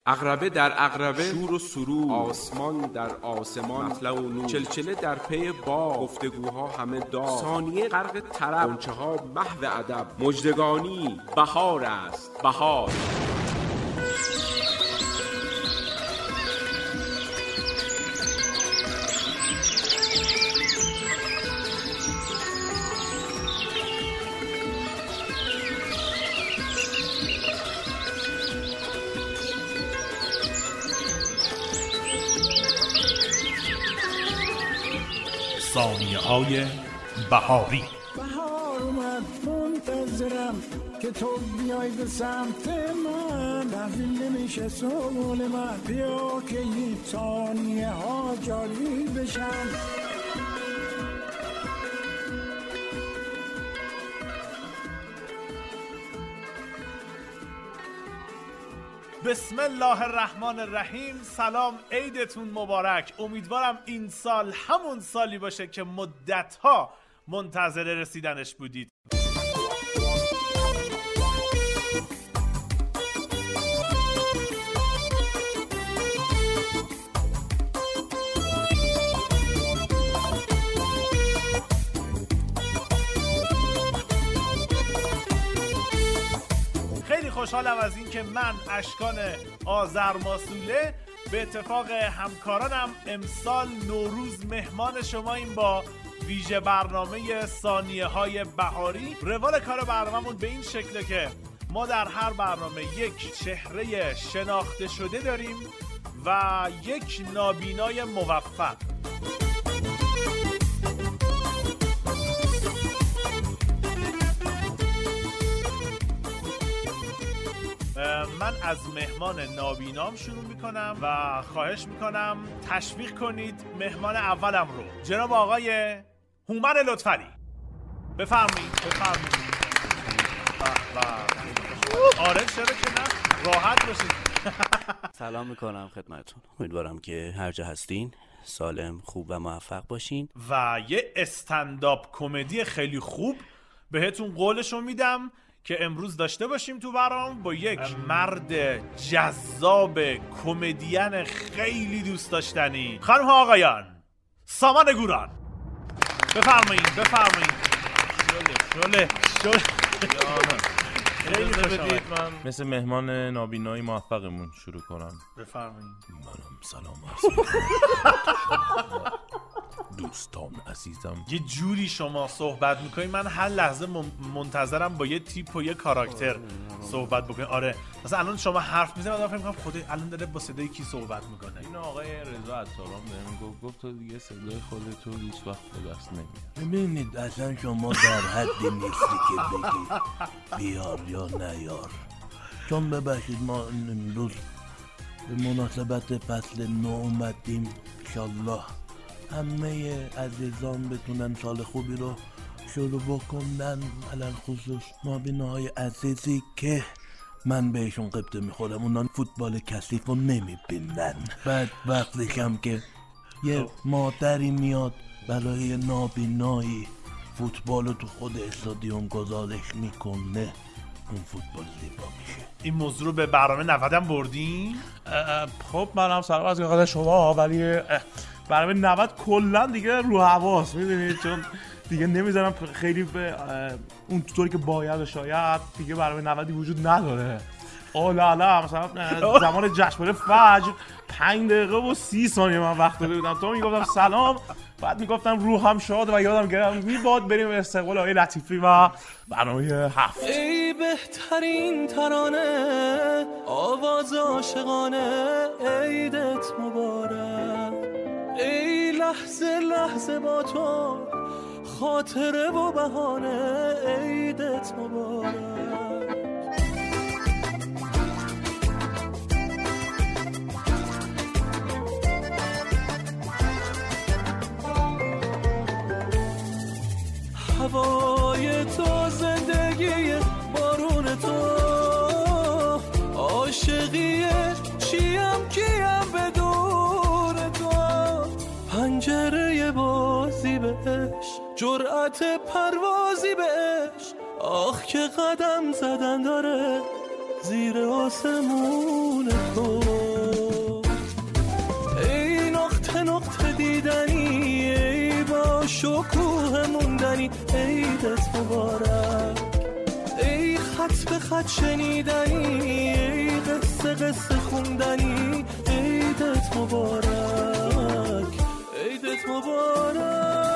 عقربه در عقربه شور و سرور، آسمان در آسمان مطلع و نور، چلچله در پی باغ، گفتگوها همه داغ، ثانیه غرق طرب، غنچه ها محو ادب، مژدگانی بهار است بهار. ثانیه‌های بهاری. بهار اومد منتظرم که تو بیای به سمت من، تحویل نمیشه سوال من، بیا که این ثانیه ها جاری بشن. بسم الله الرحمن الرحیم. سلام، عیدتون مبارک. امیدوارم این سال همون سالی باشه که مدت‌ها منتظر رسیدنش بودید. خوشحالم از این که من اشکان آذرماسوله به اتفاق همکارانم امسال نوروز مهمان شماییم با ویژه برنامه ثانیه های بهاری. روال کار برنامه‌مون به این شکله که ما در هر برنامه یک چهره شناخته شده داریم و یک نابینای موفق. من از مهمان نابینام شروع میکنم و خواهش میکنم تشویق کنید مهمان اولم رو، جناب آقای هومن لطفعلی. بفرمایید. آره چرا که نه، راحت باشید. سلام میکنم خدمتتون. امیدوارم که هر جا هستین سالم، خوب و موفق باشین. و یه استنداپ کمدی خیلی خوب بهتون قولشو میدم که امروز داشته باشیم تو برنامه با یک مرد جذاب کمدین خیلی دوست داشتنی. خانم ها آقایان، سامان گوران. بفرمایید. شله. خیلی بدید من مثل مهمان نابینایی موفقمون شروع کنم. بفرمایید. منم سلام دوستان عزیزم. یه جوری شما صحبت میکنید من هر لحظه منتظرم با یه تیپ و یه کاراکتر صحبت بکنید. آره مثلا الان شما حرف میزنید من فکر میکنم خودت الان داره با صدای کی صحبت میکنه. این آقای رضا عطاران بهم گفت تو دیگه صدای خودتو هیچ وقت به دست نمیاری. ببینید اصلا شما در حدی نیستی که بگی بیار یا نیار. چون ببخشید ما امروز به مناسبت فصل نو اومدیم، انشالله همه عزیزان بتونن سال خوبی رو شروع بکنن، علل خصوص نابیناهای عزیزی که من بهشون قبطه میخورم، اونان فوتبال کثیف رو نمیبینن. بعد وقتش هم که یه مادری میاد برای نابینایی فوتبال رو تو خود استادیوم گزارش میکنه، اون فوتبال زیبا میشه. این موضوع رو به برنامه 90 هم بردین؟ خب من هم سلام از خدمت شما، ولی برنامه 90 کلا دیگه رو حواس میدونید، چون دیگه نمیذارم خیلی به اون طوری که باید شاید دیگه برنامه 90 وجود نداره. لا مثلا زمان جشنواره فجر 5 دقیقه و 30 ثانیه من وقت داده بودم، تو میگفتم سلام، بعد میگفتم روحم شاد و یادم گرفت میباد بریم استقبال آقای لطیفی و برنامه 7. ای بهترین ترانه آواز عاشقانه عیدت مبارک، ای لحظه لحظه با تو خاطره و بهانه عیدت مبارک. هوای تو، زندگی بارون تو، عاشقی چیم کیم بدون تو، پنجره بازی بهش، جرأت پروازی بهش، آخ که قدم زدن داره زیر آسمون تو. و کوه موندنی عیدت مبارک. ای خط به خط شنیدنی، ای قصه قصه خوندنی عیدت مبارک، عیدت مبارک.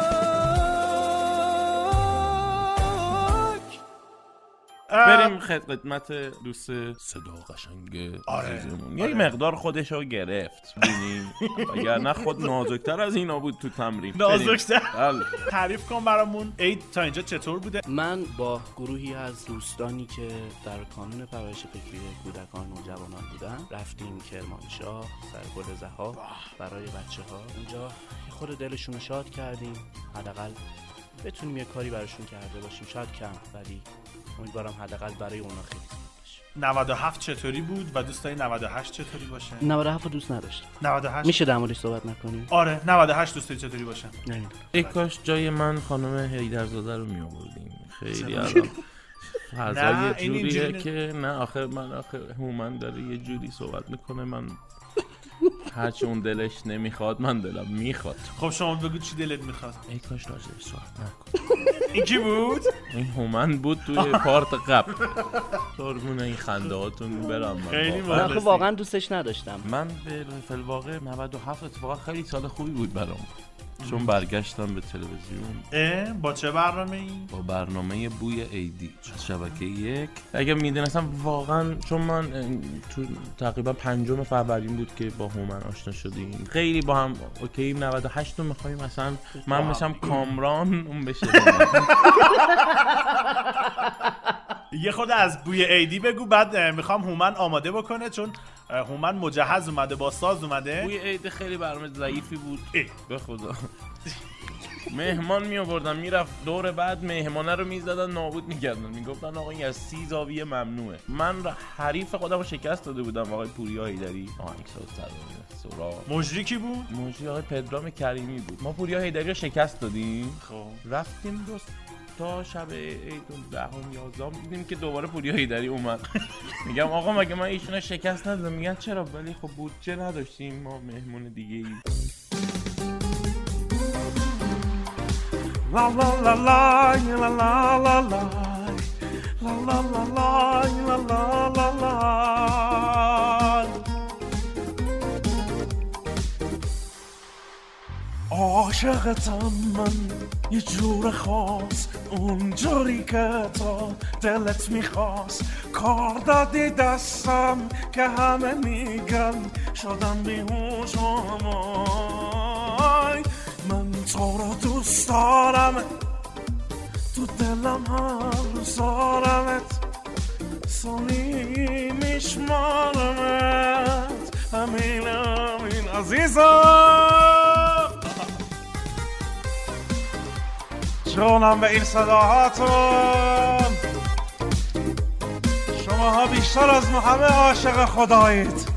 بریم خدمت دوست صدا قشنگ عزیزمون. یه مقدار خودشو گرفت ببینیم، اگر نه خود نازکتر از اینا بود تو تمرین. نازکتر. تعریف کن برامون عید تا اینجا چطور بوده؟ من با گروهی از دوستانی که در کانون پرورش فکری کودکان و نوجوانان بودن رفتیم کرمانشاه سر گل زها برای بچه‌ها. اونجا خود دلشون رو شاد کردیم، حداقل بتونیم یه کاری براشون کرده باشیم، شاید کم، ولی امیدوارم حداقل برای اونا خیلی باشه. 97 چطوری بود و دوست داری 98 چطوری باشه؟ 97 دوست نداشتم. 98 میشه در موردش صحبت نکنیم؟ آره 98 دوست داری چطوری باشه؟ نمیدونم. ای کاش جای من خانم هیدرزاده رو می آوردیم. خیلی الان فضای جوریه که نه آخه هومن داره یه جوری صحبت میکنه، من هرچی اون دلش نمیخواد من دلم میخواد. خب شما بگو چی دلت میخواد؟ ای کاش راجعش صحبت نکن. این کی بود؟ این هومن بود توی پارت قبل. قربون این خندهاتون برم. من آخه واقعا دوستش نداشتم. من به فی‌الواقع 97 اتفاقا خیلی سال خوبی بود برام، چون برگشتم به تلویزیون. با چه برنامه‌ای؟ با برنامه بوی عیدی شبکه 1. اگه میدونستم واقعا، چون من تو تقریبا 5 فروردین بود که با هومن آشنا شدیم، خیلی با هم اوکی. 98 رو می‌خوایم مثلا من بشم کامران، اون بشه یه خود از بوی عیدی بگو، بعد میخوام هومن آماده بکنه، چون هومن مجهز اومده، با ساز اومده. بوی عید خیلی برنامه ضعیفی بود به خدا. مهمان می آوردن میرفت دور بعد مهمانه رو میزدن نابود میکردن، میگفتن آقا این از 30 زاویه ممنوعه. من حریف خودم رو شکست داده بودم، آقای پوریا هیدری، آهنگساز سورا. مجری کی بود؟ مجری آقای پدرام کریمی بود. ما پوریا هیدری رو شکست دادیم. خب رفتیم تا شب عید 10 11 دیدیم که دوباره پوریا هیدری اومد. میگم آقا مگه من ایشونو شکست ندادم؟ میگن چرا؟ ولی خب بودجه نداشتیم، ما مهمون دیگه ای. لا لا لا لا لا لا لا لا لا لا لا لا لا. عاشقتم من یه جور خاص، اونجوری که تو دلت میخواست. کار دادی دستم که همه میگن شدم بیهوش آمای. من تو رو دوست دارم، تو دلم هر روز دارمت، سالی میشمارمت، همین عزیزم. جونم به این صداهاتون، شماها بیشتر از ما همه عاشق خدایید.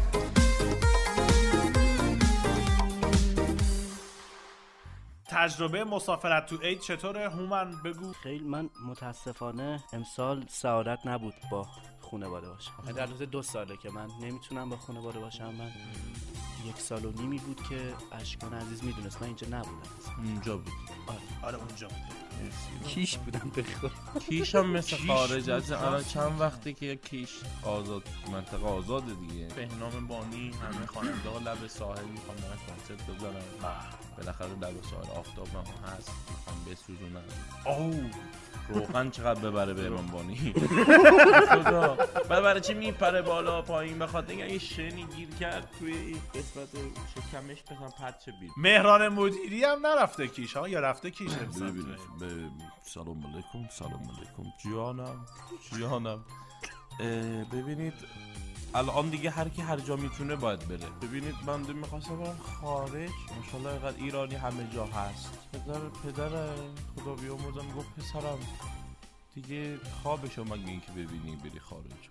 تجربه مسافرت تو عید چطوره هومن بگو؟ خیلی من متاسفانه امسال سعادت نبود با خانواده باشم. در روز 2 ساله که من نمیتونم با خانواده باشم. من 1 سال و نیمی بود که اشکان عزیز میدونست من اینجا نبودم. اونجا بود. آره اونجا بود. کیش بودم بخور. کیش هم مثل خارج از الان چند وقتی که کیش آزاد، منطقه آزاده دیگه. بهنام بانی همه خواننده ها لب ساحل میخوام برن کنسرت بزنن، بالاخره لب ساحل آفتاب هم هست، میخوام بسوزونن. روغن چقدر ببره بهنام بانی خدا. برای چی میپره بالا پایین؟ بخاطر اینکه یه شنی گیر کرد توی این قسمت شکمش بزن پرچه بید. مهران مدیری هم نرفته کیش ها، یا رفته کیش؟ سلام علیکم. سلام علیکم جانم. ببینید الان دیگه هر کی هر جا میتونه باید بره. ببینید من میخواستم برم خارج، ماشاءالله اینقدر ایرانی همه جا هست. پدر خدا بیامرزم گفت پسرم دیگه خوابشو مگه این که ببینی بری خارج.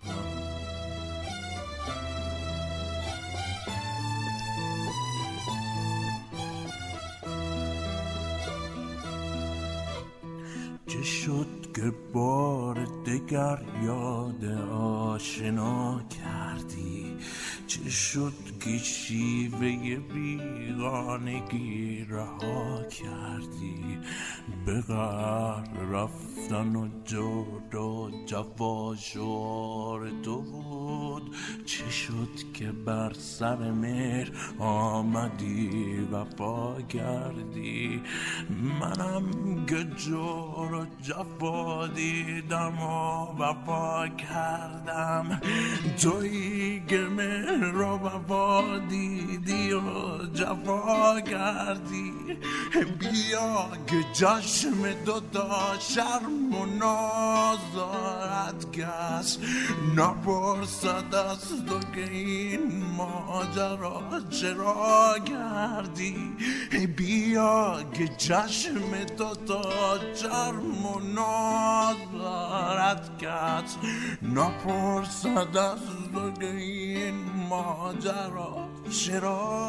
چه شد که بار دگر یاد آشنا کردی؟ چه چه شد که شیوه بیگانگی رها کردی؟ به غر رفتن و جدا جفا شعار تو بود. چه شد که بر سر مهر آمدی وفا کردی؟ منم که جور و جفا دیدم و وفا کردم، تویی که مهر و وفا دیدی و جفا کردی. بیا که چشم دوتا شرم و نازارت کس نپرسد از تو که این ماجرا چرا کردی. بیا که چشم دوتا شرم و نازارت کس نپرسد از تو که این ماجرا چرا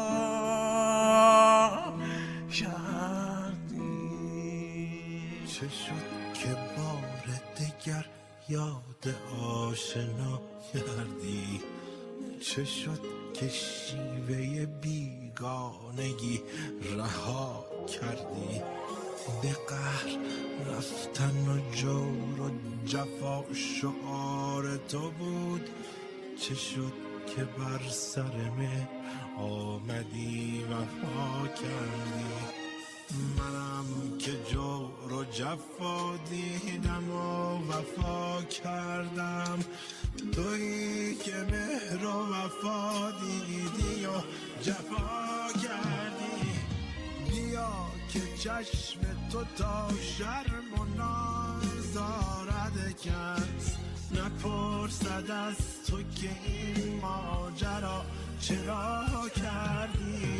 کردی. چه شد که بار دیگر یاد آشنا کردی؟ چه شد که شیوه بیگانگی رها کردی؟ به قهر رفتن و جور و جفا شعار تو بود. چه شد که بر سر مهر آمدی وفا کردی؟ منم که جور و جفا دیدم و وفا کردم، تویی که مهر و وفا دیدی و جفا کردی. بیا که چشم تو تا شرم و نازارد کس نپرسد از تو که این ماجرا چرا کردی.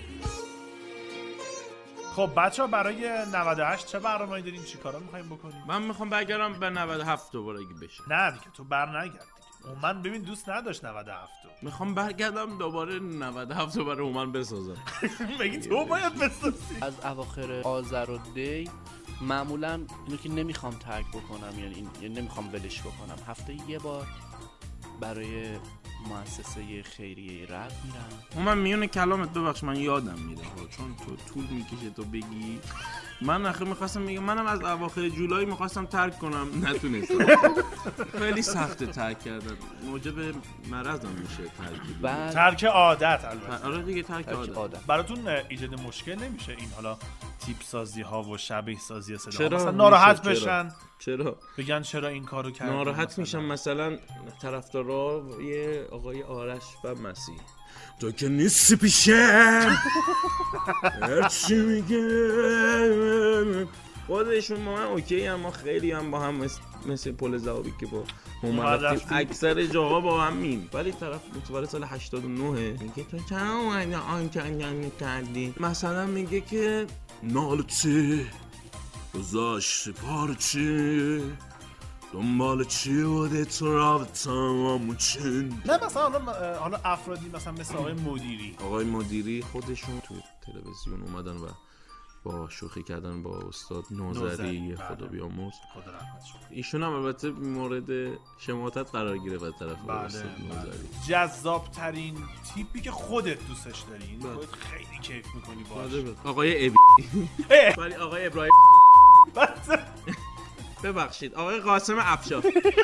خب بچه ها برای 98 چه برنامه‌ای دارین؟ چی کارا میخواییم بکنیم؟ من میخوام برگردم به 97 دوباره اگه بشه. نه دیگه تو بر نگرد دیگه. من ببین دوست نداشت 97 میخوام برگردم دوباره 97 رو برای اومن بسازم. بگی تو باید بسازی. از اواخر آذر و دی معمولا اینو که نمیخوام ترک بکنم، یعنی نمیخوام ولش بکنم، هفته یه بار برای مؤسسه خیریه رد میرم. من میونه کلامت ببخش من یادم میره چون تو طول میکشه تو بگی. من آخه میخواستم میگم منم از اواخر جولای میخواستم ترک کنم نتونستم. خیلی سخته ترک کردن، موجب مرضم میشه ترک. ترک عادت البته. آره دیگه ترک عادت. براتون ایجاد مشکل نمیشه این حالا تیپ سازی ها و شبیه سازی صدا؟ چرا مثلا ناراحت بشن؟ چرا بگن چرا این کارو کردی؟ ناراحت میشم مثلا طرفدارای آقای آرش و مسیح. تو که نیستی پیشم هرچی میگم خودشون ما اوکی هم، ما خیلی هم با هم مثل پل ذهبی که با ما رفتیم اکثر جاها با هم میم، ولی طرف متولد سال 89 میگه تو چرا اومدی آنچنان کردی؟ مثلا میگه که نالتی گذاشت پارچی دنبال چی بوده تو رابطه‌مون چند. نه مثلا حالا افرادی مثلا مثل آقای مدیری خودشون تو تلویزیون اومدن و با شوخی کردن با استاد نوذری خدا بیامرز، خدا رحمتش کنه. ایشون هم البته مورد شماتت قرار گرفت از طرف استاد نوذری. جذاب ترین تیپی که خودت دوستش داری، خودت خیلی کیف میکنی باهاش. آقای ابی ولی آقای ابراهیم ببخشید آقای قاسم افشار.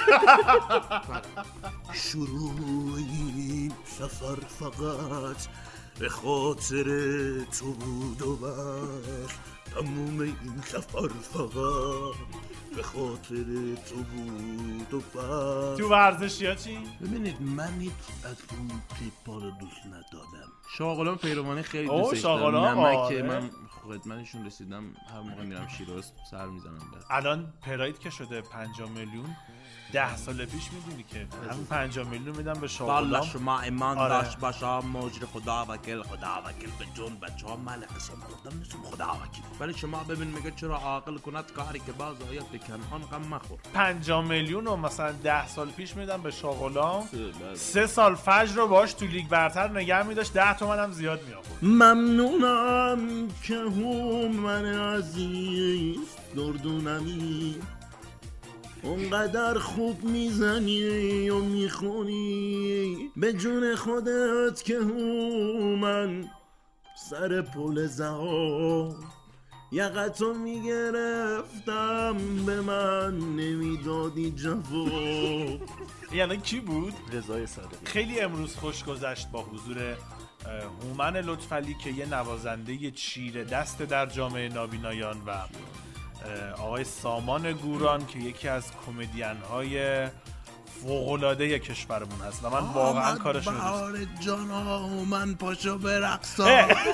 شروع این سفر فقط به خاطر تو بود و بس، تموم این سفر فقط به خاطر تو بود و بس. تو ورزشی ها چی؟ ببینید من هیچ از اون تیپا رو دوست ندارم. شاغلان پیروانی خیلی دوستش دارم. نمک من خدمتشون رسیدم هر موقع میرم شیراز سر میزنم. الان پراید که شده 50 میلیون 10 سال پیش میدونی که همون 50 میلیون میدن به شاغلان. والله شما ایمان داشت باشا مجر خدا وکیل به جون بچه ها من قسم خوردم نیستم خدا وکیل. ولی شما ببین میگه چرا عاقل کند کاری که باز آید بکن آن غم مخور. 50 میلیون رو مثلا 10 سال پیش میدن به شاغلان، 3 سال فجر رو باش تو لیگ برتر نگه میداشت 10 تومن هم زیاد می آورد. ممنونم که من عزیز دردونمی اونقدر خوب میزنی و میخونی به جون خودت که من سر پل زها یقتو میگرفتم به من نمیدادی جواب. یعنی کی بود؟ رضای صادقی. خیلی امروز خوش گذشت با حضور هومن لطفعلی که یه نوازنده چیره دست در جامعه نابینایان و آقای سامان گوران که یکی از کمدین‌های فوق‌العاده کشورمون هست و من واقعا کارشون رو دوست دارم. بهار جانا من پاشو برقصا.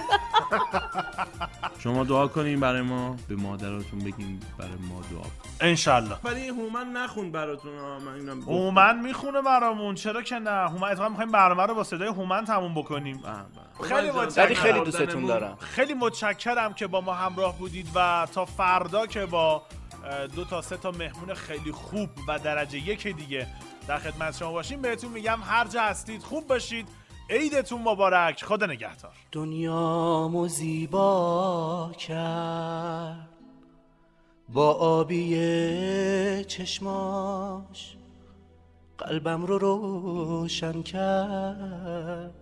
شما دعا کنین برای ما، به مادراتون بگین برای ما دعا کن انشالله. ولی هومن نخوند براتون. من اینم هومن میخونه برامون، چرا که نه. هومن اتفاقا می‌خوایم برنامه رو با صدای هومن تموم بکنیم. خیلی ولی خیلی دوستتون دارم. خیلی متشکرم که با ما همراه بودید و تا فردا که با 2 تا 3 تا مهمون خیلی خوب و درجه 1 دیگه در خدمت شما باشیم. بهتون میگم هر جا هستید خوب باشید. عیدتون مبارک. خدا نگهدار. دنیامو زیبا کرد با آبی چشماش، قلبم رو روشن کرد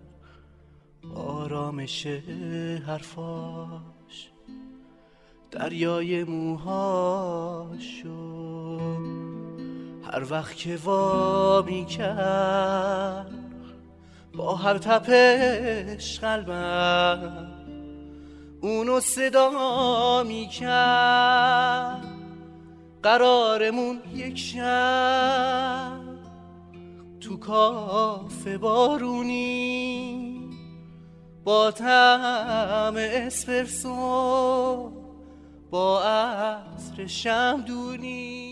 آرامش حرفاش، دریای موهاشو هر وقت که وا می‌کرد با هر تپش قلبم اونو صدا می‌کرد. قرارمون یک شب تو کافه بارونی با طعم اسپرسو با عطر شمدونی.